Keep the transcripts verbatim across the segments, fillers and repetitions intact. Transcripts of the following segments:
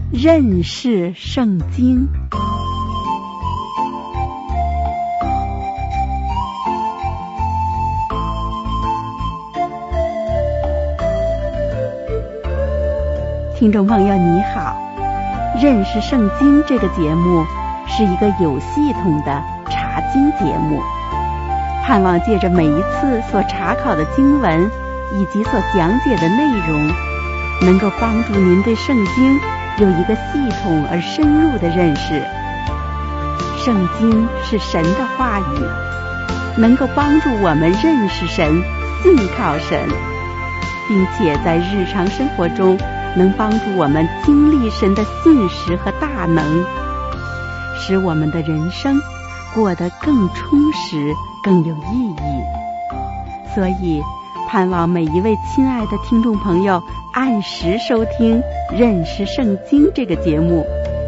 认识圣经。听众朋友你好，认识圣经这个节目是一个有系统的查经节目，盼望借着每一次所查考的经文以及所讲解的内容，能够帮助您对圣经有一个系统而深入的认识。圣经是神的话语，能够帮助我们认识神、信靠神，并且在日常生活中能帮助我们经历神的信实和大能，使我们的人生过得更充实、更有意义。所以盼望每一位亲爱的听众朋友按时收听《认识圣经》这个节目。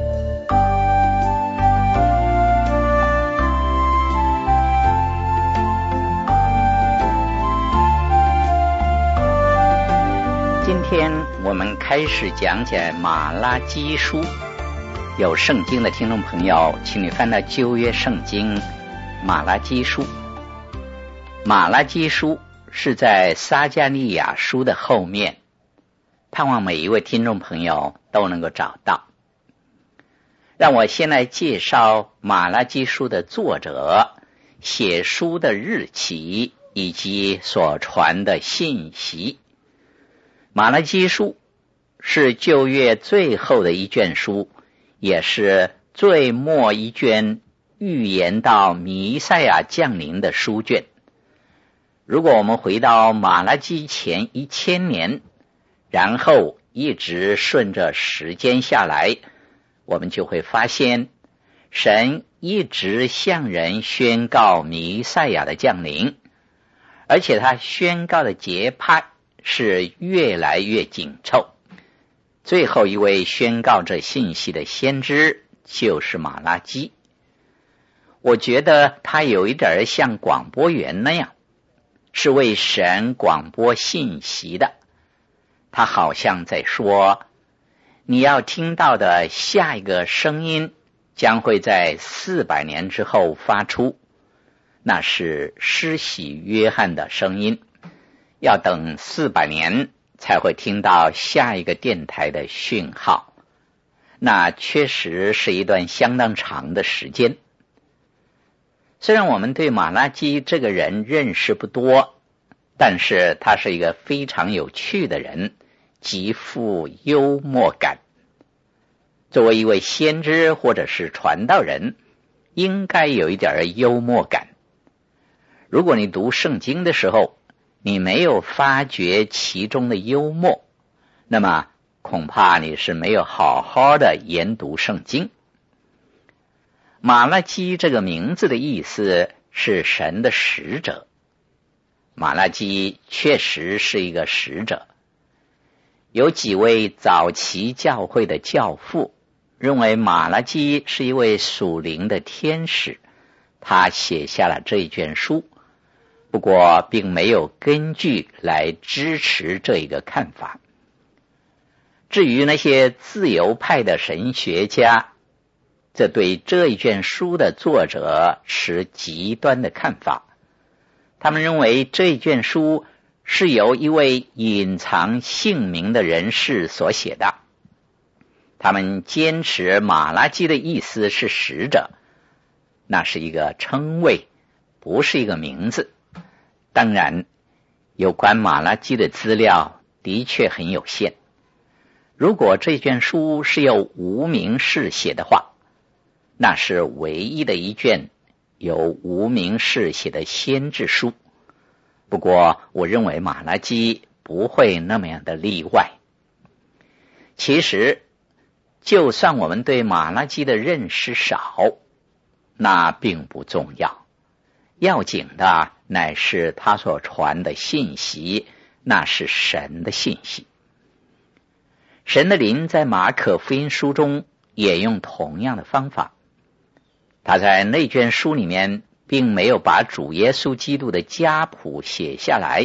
今天我们开始讲解马拉基书。有圣经的听众朋友，请你翻到旧约圣经马拉基书。马拉基书是在撒迦利亚书的后面，盼望每一位听众朋友都能够找到。让我先来介绍马拉基书的作者、写书的日期以及所传的信息。马拉基书是旧约最后的一卷书，也是最末一卷预言到弥赛亚降临的书卷。如果我们回到马拉基前一千年，然后一直顺着时间下来，我们就会发现神一直向人宣告弥赛亚的降临，而且他宣告的节拍是越来越紧凑。最后一位宣告这信息的先知就是马拉基。我觉得他有一点像广播员那样，是为神广播信息的。他好像在说，你要听到的下一个声音将会在四百年之后发出，那是施洗约翰的声音。要等四百年才会听到下一个电台的讯号，那确实是一段相当长的时间。虽然我们对马拉基这个人认识不多，但是他是一个非常有趣的人，极富幽默感。作为一位先知或者是传道人，应该有一点幽默感。如果你读圣经的时候你没有发觉其中的幽默，那么恐怕你是没有好好的研读圣经。马拉基这个名字的意思是神的使者。马拉基确实是一个使者。有几位早期教会的教父认为马拉基是一位属灵的天使，他写下了这一卷书，不过并没有根据来支持这一个看法。至于那些自由派的神学家，则对这一卷书的作者持极端的看法。他们认为这一卷书是由一位隐藏姓名的人士所写的。他们坚持马拉基的意思是使者，那是一个称谓，不是一个名字。当然，有关马拉基的资料的确很有限。如果这卷书是由无名氏写的话，那是唯一的一卷由无名氏写的先知书。不过，我认为马拉基不会那么样的例外。其实，就算我们对马拉基的认识少，那并不重要。要紧的乃是他所传的信息，那是神的信息。神的灵在马可福音书中也用同样的方法，他在那卷书里面并没有把主耶稣基督的家谱写下来，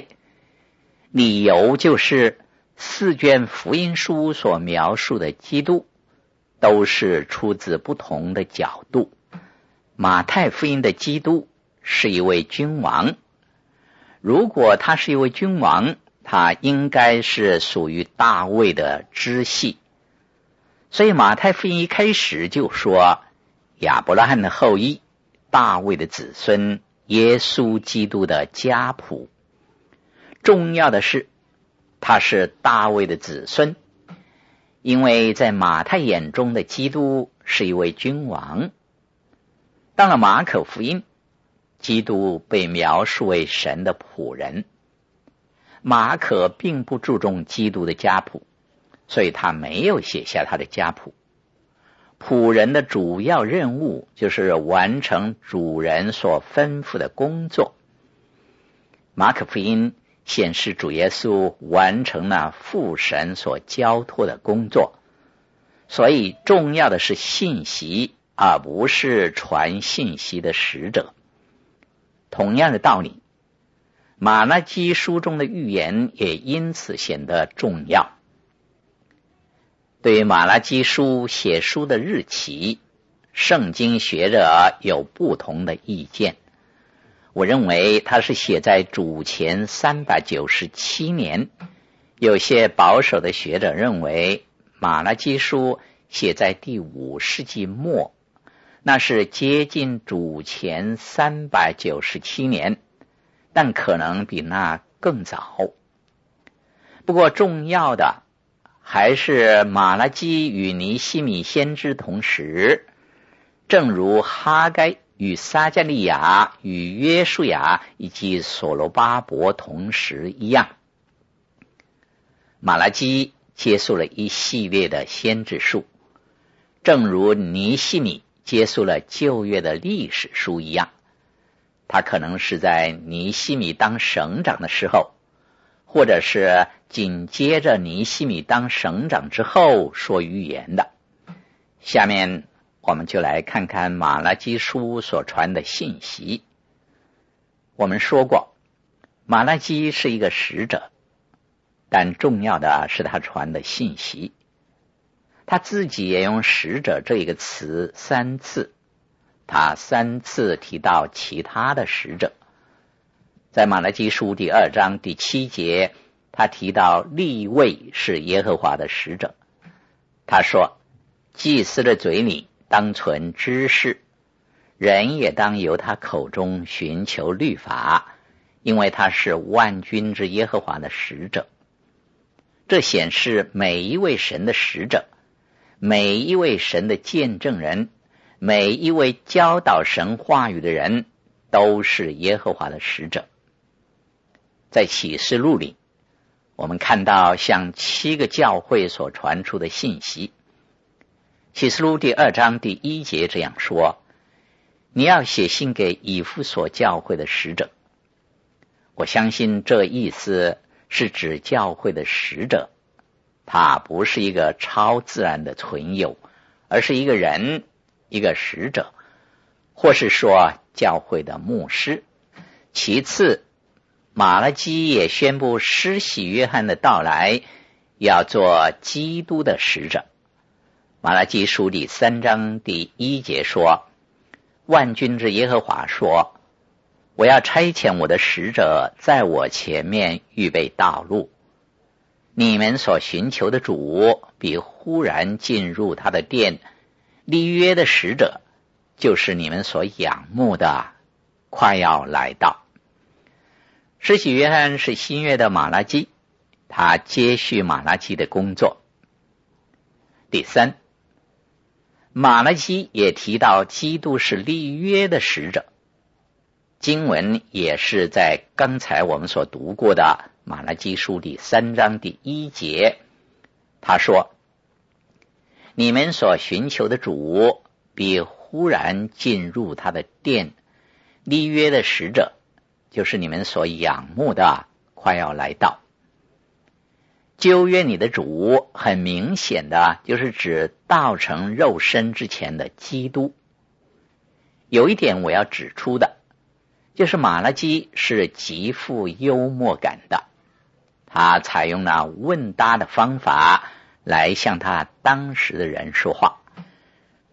理由就是四卷福音书所描述的基督都是出自不同的角度。马太福音的基督是一位君王，如果他是一位君王，他应该是属于大卫的支系。所以马太福音一开始就说亚伯拉罕的后裔，大卫的子孙，耶稣基督的家谱。重要的是他是大卫的子孙，因为在马太眼中的基督是一位君王。到了马可福音，基督被描述为神的仆人。马可并不注重基督的家谱，所以他没有写下他的家谱。仆人的主要任务就是完成主人所吩咐的工作。马可福音显示主耶稣完成了父神所交托的工作，所以重要的是信息，而不是传信息的使者。同样的道理，马拉基书中的预言也因此显得重要。对于马拉基书写书的日期，圣经学者有不同的意见。我认为它是写在主前三百九十七年，有些保守的学者认为马拉基书写在第五世纪末，那是接近主前三百九十七年，但可能比那更早。不过重要的还是马拉基与尼希米先知同时，正如哈该与撒迦利亚与约书亚以及所罗巴伯同时一样。马拉基接受了一系列的先知书，正如尼希米接受了旧约的历史书一样。他可能是在尼希米当省长的时候，或者是紧接着尼希米当省长之后说预言的。下面我们就来看看马拉基书所传的信息。我们说过，马拉基是一个使者，但重要的是他传的信息。他自己也用使者这一个词三次，他三次提到其他的使者。在马拉基书第二章第七节，他提到利未是耶和华的使者。他说，祭司的嘴里当存知识，人也当由他口中寻求律法，因为他是万军之耶和华的使者。这显示每一位神的使者，每一位神的见证人，每一位教导神话语的人，都是耶和华的使者。在启示录里，我们看到向七个教会所传出的信息。启示录第二章第一节这样说，你要写信给以弗所教会的使者。我相信这意思是指教会的使者，他不是一个超自然的存有，而是一个人，一个使者，或是说教会的牧师。其次，马拉基也宣布施洗约翰的到来，要做基督的使者。马拉基书第三章第一节说，万军之耶和华说，我要差遣我的使者在我前面预备道路。你们所寻求的主必忽然进入他的殿，立约的使者就是你们所仰慕的，快要来到。施洗约翰是新约的马拉基，他接续马拉基的工作。第三，马拉基也提到基督是立约的使者，经文也是在刚才我们所读过的马拉基书第三章第一节，他说，你们所寻求的主必忽然进入他的殿，立约的使者就是你们所仰慕的，快要来到。旧约里的主很明显的就是指道成肉身之前的基督。有一点我要指出的，就是马拉基是极富幽默感的，他采用了问答的方法来向他当时的人说话。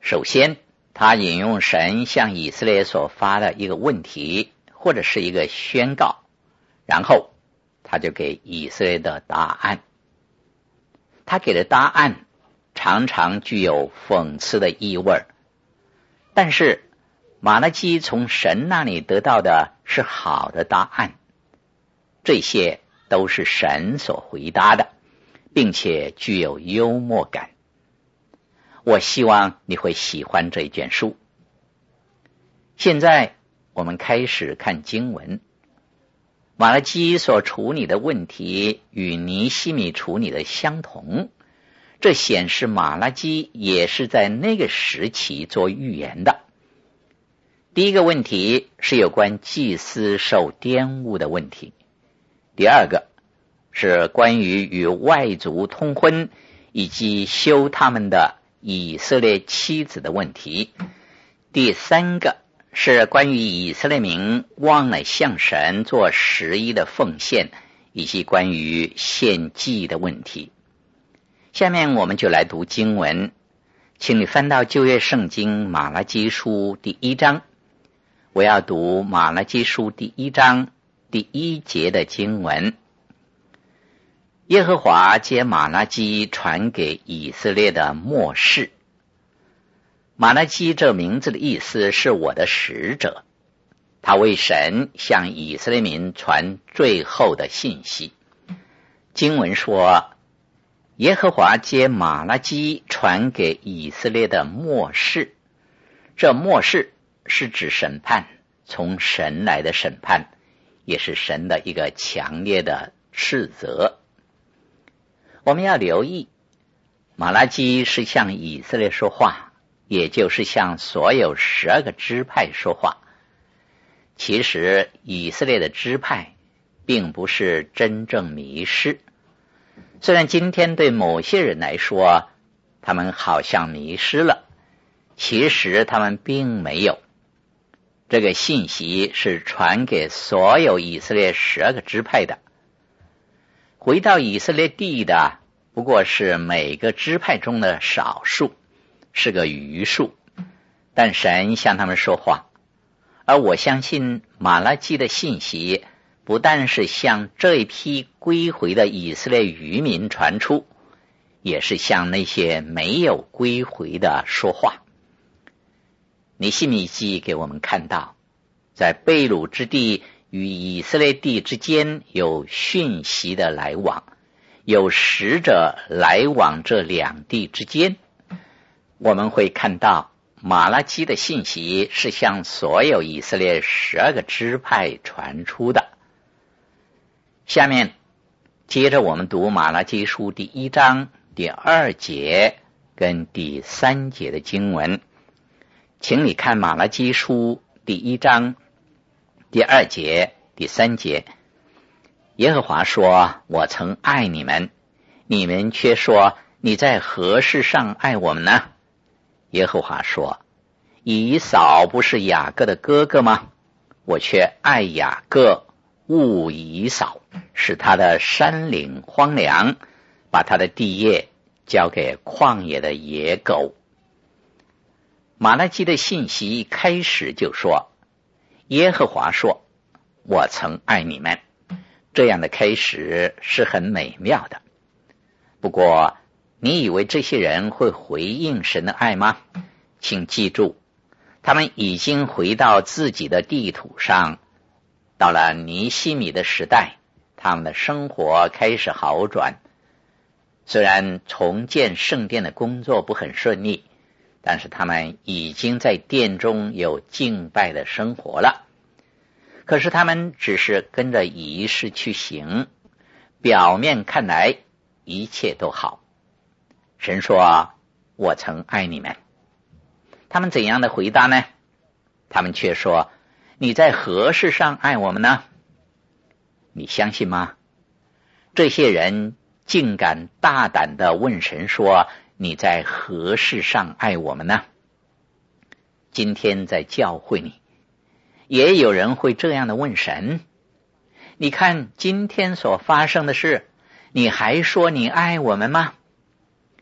首先，他引用神向以色列所发的一个问题，或者是一个宣告，然后他就给以色列的答案。他给的答案常常具有讽刺的意味，但是马拉基从神那里得到的是好的答案，这些都是神所回答的，并且具有幽默感。我希望你会喜欢这一卷书。现在我们开始看经文。马拉基所处理的问题与尼希米处理的相同，这显示马拉基也是在那个时期做预言的。第一个问题是有关祭司受玷污的问题，第二个是关于与外族通婚以及休他们的以色列妻子的问题，第三个是关于以色列民忘了向神做十一的奉献，以及关于献祭的问题。下面我们就来读经文，请你翻到旧约圣经马拉基书第一章。我要读马拉基书第一章第一节的经文。耶和华接马拉基传给以色列的默示。马拉基这名字的意思是我的使者，他为神向以色列民传最后的信息。经文说，耶和华接马拉基传给以色列的默示。这默示是指审判，从神来的审判，也是神的一个强烈的斥责。我们要留意，马拉基是向以色列说话，也就是向所有十二个支派说话。其实以色列的支派并不是真正迷失，虽然今天对某些人来说他们好像迷失了，其实他们并没有。这个信息是传给所有以色列十二个支派的。回到以色列地的不过是每个支派中的少数，是个余数，但神向他们说话。而我相信马拉基的信息不但是向这一批归回的以色列渔民传出，也是向那些没有归回的说话。尼希米记给我们看到，在被掳之地与以色列地之间有讯息的来往，有使者来往这两地之间。我们会看到马拉基的信息是向所有以色列十二个支派传出的。下面接着我们读马拉基书第一章第二节跟第三节的经文。请你看马拉基书第一章第二节第三节。耶和华说，我曾爱你们，你们却说，你在何事上爱我们呢？耶和华说，以扫不是雅各的哥哥吗？我却爱雅各，恶以扫，使他的山岭荒凉，把他的地业交给旷野的野狗。马拉基的信息一开始就说，耶和华说，我曾爱你们。这样的开始是很美妙的。不过你以为这些人会回应神的爱吗？请记住，他们已经回到自己的地土上。到了尼希米的时代，他们的生活开始好转。虽然重建圣殿的工作不很顺利，但是他们已经在殿中有敬拜的生活了。可是他们只是跟着仪式去行，表面看来一切都好。神说，我曾爱你们。他们怎样的回答呢？他们却说，你在何事上爱我们呢？你相信吗？这些人竟敢大胆地问神说，你在何事上爱我们呢？今天在教会里也有人会这样的问神，你看今天所发生的事，你还说你爱我们吗？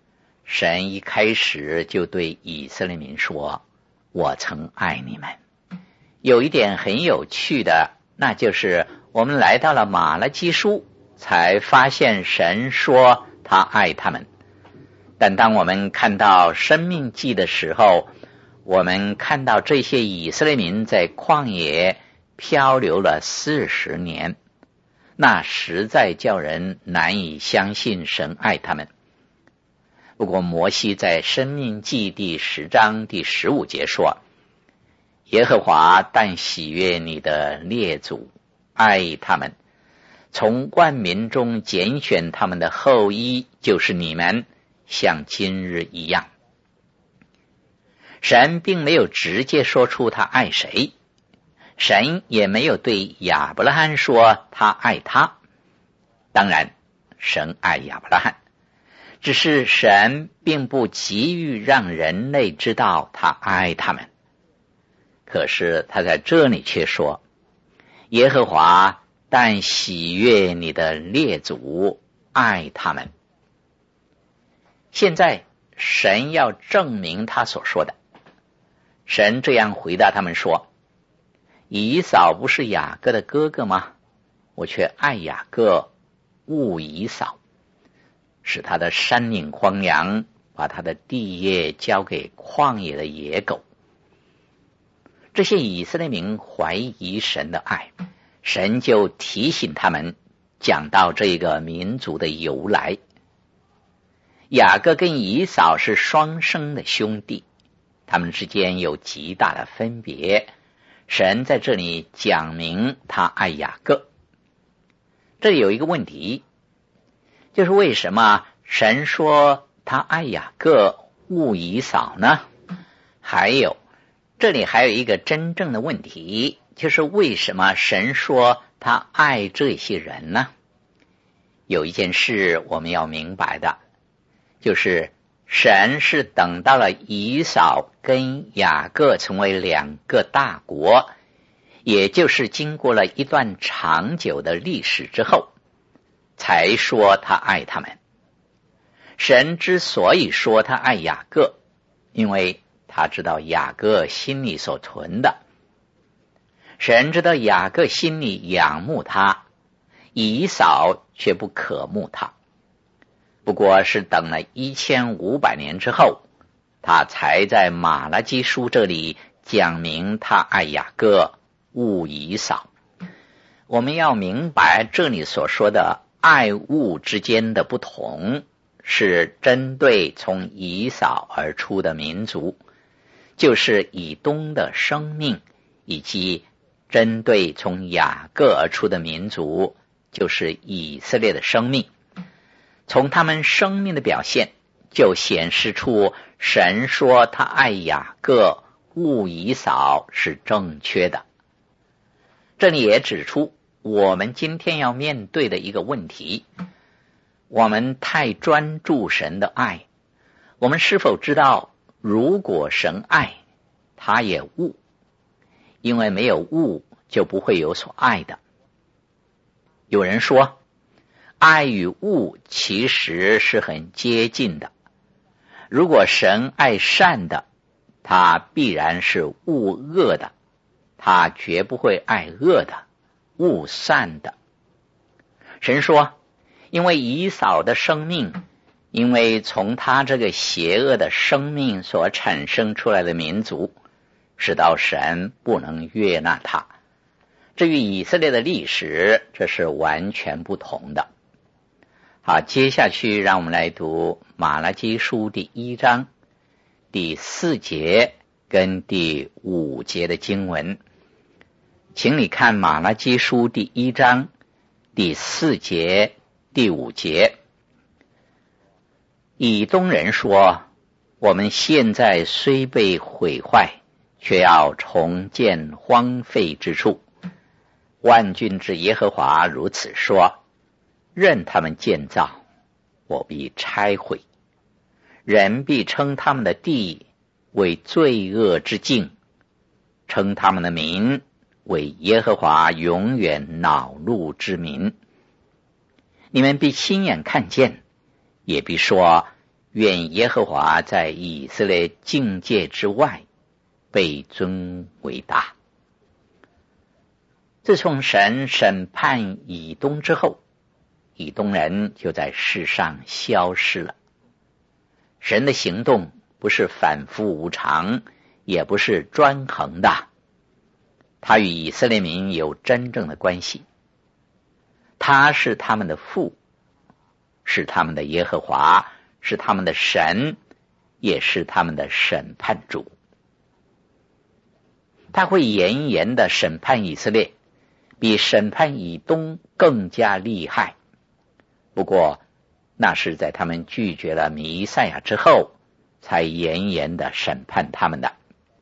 神一开始就对以色列民说，我曾爱你们。有一点很有趣的，那就是我们来到了马拉基书，才发现神说他爱他们。但当我们看到申命记的时候，我们看到这些以色列民在旷野漂流了四十年，那实在叫人难以相信神爱他们。不过摩西在申命记第十章第十五节说，耶和华但喜悦你的列祖，爱他们，从万民中拣选他们的后裔，就是你们，像今日一样。神并没有直接说出他爱谁，神也没有对亚伯拉罕说他爱他。当然神爱亚伯拉罕，只是神并不急于让人类知道他爱他们。可是他在这里却说，耶和华但喜悦你的列祖，爱他们。现在神要证明他所说的。神这样回答他们说，以扫不是雅各的哥哥吗？我却爱雅各，恶以扫，使他的山岭荒凉，把他的地业交给旷野的野狗。这些以色列民怀疑神的爱，神就提醒他们，讲到这个民族的由来。雅各跟以扫是双生的兄弟，他们之间有极大的分别，神在这里讲明他爱雅各。这里有一个问题，就是为什么神说他爱雅各，恶以扫呢？还有这里还有一个真正的问题，就是为什么神说他爱这些人呢？有一件事我们要明白的，就是神是等到了以扫跟雅各成为两个大国，也就是经过了一段长久的历史之后，才说他爱他们。神之所以说他爱雅各，因为他知道雅各心里所存的。神知道雅各心里仰慕他，以扫却不可慕他。不过是等了一千五百年之后，他才在马拉基书这里讲明他爱雅各，恶以扫。我们要明白这里所说的爱恶之间的不同，是针对从以扫而出的民族，就是以东的生命，以及针对从雅各而出的民族，就是以色列的生命。从他们生命的表现，就显示出神说他爱雅各，恶以扫是正确的。这里也指出我们今天要面对的一个问题，我们太专注神的爱，我们是否知道如果神爱，他也恶，因为没有恶就不会有所爱的。有人说爱与恶其实是很接近的，如果神爱善的，他必然是恶恶的，他绝不会爱恶的，恶善的。神说，因为以扫的生命，因为从他这个邪恶的生命所产生出来的民族，使到神不能悦纳他。至于以色列的历史，这是完全不同的。好，接下去让我们来读马拉基书第一章第四节跟第五节的经文。请你看马拉基书第一章第四节第五节。以东人说，我们现在虽被毁坏，却要重建荒废之处。万军之耶和华如此说，任他们建造，我必拆毁。人必称他们的地为罪恶之境，称他们的名为耶和华永远恼怒之民。你们必亲眼看见，也必说， 愿耶和华在以色列境界之外被尊为大。自从神审判以东之后，以东人就在世上消失了。神的行动不是反复无常，也不是专横的，他与以色列民有真正的关系。他是他们的父，是他们的耶和华，是他们的神，也是他们的审判主。他会严严的审判以色列，比审判以东更加厉害。不过那是在他们拒绝了弥赛亚之后，才严严的审判他们的。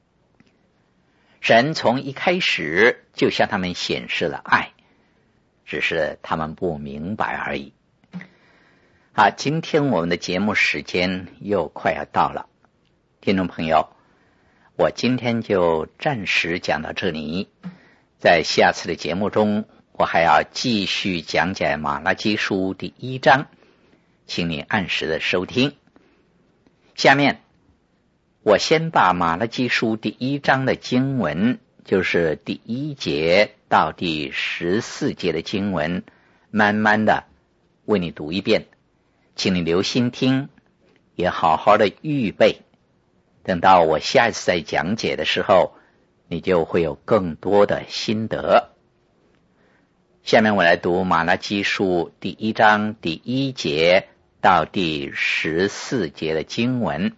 神从一开始就向他们显示了爱，只是他们不明白而已。好，今天我们的节目时间又快要到了，听众朋友，我今天就暂时讲到这里，在下次的节目中，我还要继续讲解马拉基书第一章，请你按时的收听。下面我先把马拉基书第一章的经文，就是第一节到第十四节的经文，慢慢的为你读一遍，请你留心听，也好好的预备，等到我下一次再讲解的时候，你就会有更多的心得。下面我来读马拉基书第一章第一节到第十四节的经文。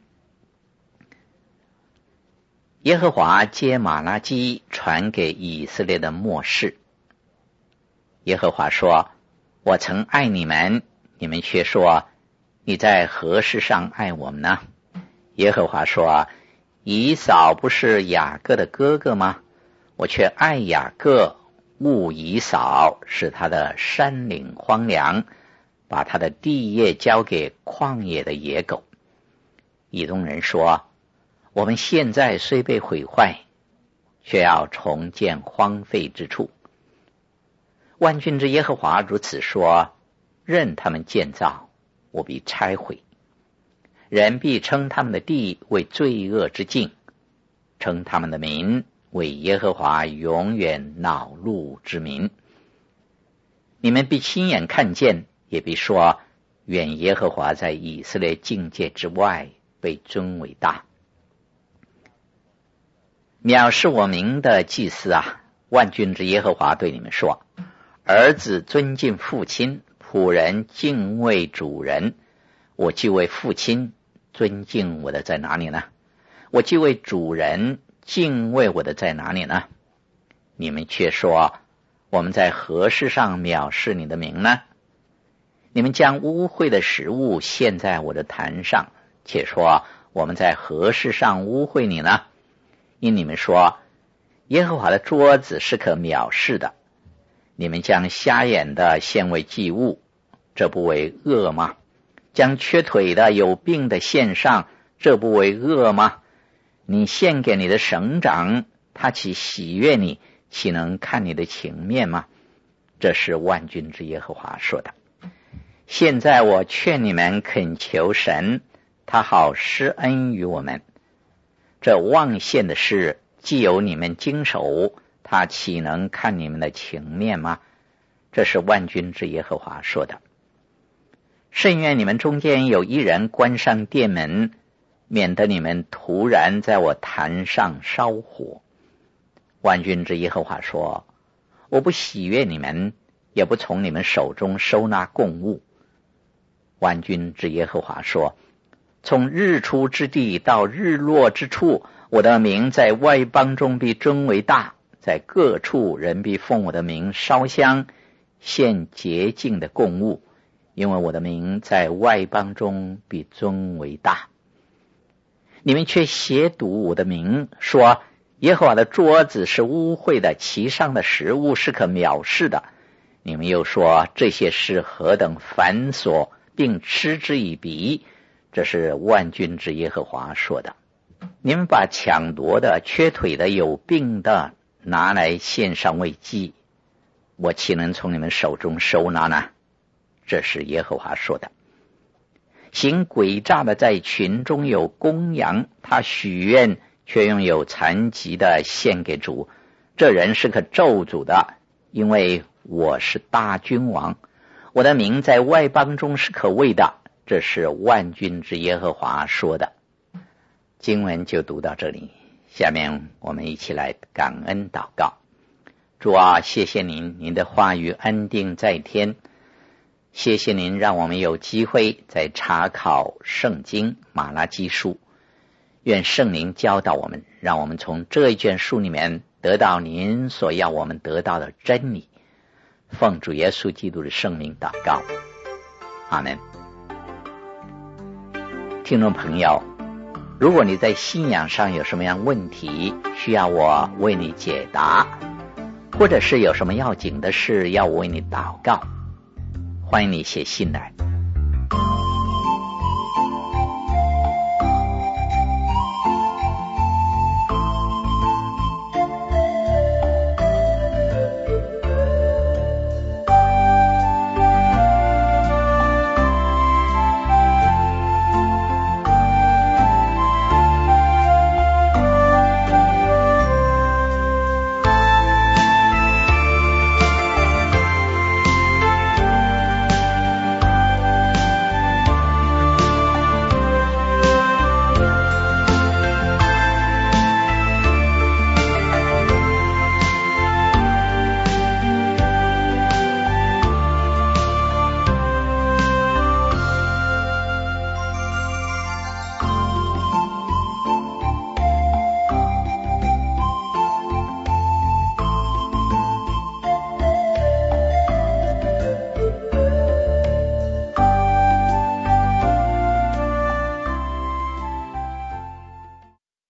耶和华接马拉基传给以色列的默示。耶和华说，我曾爱你们，你们却说，你在何事上爱我们呢？耶和华说，以扫不是雅各的哥哥吗？我却爱雅各，恶以扫，使他的山岭荒凉，把他的地业交给旷野的野狗。以东人说，我们现在虽被毁坏，却要重建荒废之处。万军之耶和华如此说，任他们建造，我必拆毁。人必称他们的地为罪恶之境，称他们的民为耶和华永远恼怒之民。你们必亲眼看见，也必说，愿耶和华在以色列境界之外被尊为大。藐视我名的祭司啊，万军之耶和华对你们说，儿子尊敬父亲，仆人敬畏主人。我既为父亲尊敬我的在哪里呢？我既为主人敬畏我的在哪里呢？你们却说，我们在何事上藐视你的名呢？你们将污秽的食物献在我的坛上，且说，我们在何事上污秽你呢？因你们说，耶和华的桌子是可藐视的。你们将瞎眼的献为祭物，这不为恶吗？将缺腿的有病的献上，这不为恶吗？你献给你的省长，他岂喜悦你，岂能看你的情面吗？这是万军之耶和华说的。现在我劝你们恳求神，他好施恩于我们。这妄献的事，既有你们经手，他岂能看你们的情面吗？这是万军之耶和华说的。甚愿你们中间有一人关上殿门，免得你们突然在我坛上烧火。万军之耶和华说，我不喜悦你们，也不从你们手中收纳供物。万军之耶和华说，从日出之地到日落之处，我的名在外邦中必尊为大，在各处人必奉我的名烧香，献洁净的供物，因为我的名在外邦中必尊为大。你们却亵渎我的名，说耶和华的桌子是污秽的，其上的食物是可藐视的。你们又说这些事何等繁琐，并嗤之以鼻。这是万军之耶和华说的。你们把抢夺的、缺腿的、有病的拿来献上为祭，我岂能从你们手中收拿呢？这是耶和华说的。 行诡诈的在群中有公羊，他许愿却用有残疾的献给主，这人是个咒诅的，因为我是大君王，我的名在外邦中是可畏的，这是万军之耶和华说的。经文就读到这里，下面我们一起来感恩祷告。主啊，谢谢您，您的话语安定在天，谢谢您让我们有机会在查考圣经马拉基书，愿圣灵教导我们，让我们从这一卷书里面得到您所要我们得到的真理。奉主耶稣基督的圣名祷告，阿们。听众朋友，如果你在信仰上有什么样问题需要我为你解答，或者是有什么要紧的事要我为你祷告，欢迎你写信来。